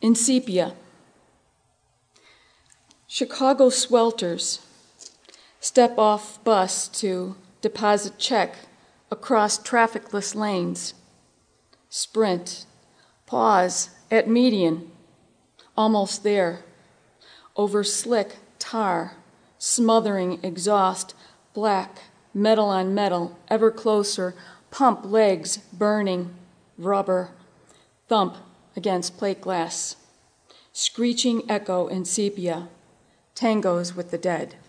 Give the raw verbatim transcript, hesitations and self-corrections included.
in sepia. Chicago swelters. Step off bus to deposit check across trafficless lanes. Sprint. Pause at median. Almost there. Over slick tar, smothering exhaust, black, metal on metal, ever closer, pump legs burning, rubber, thump against plate glass. Screeching echo in sepia, tangos with the dead.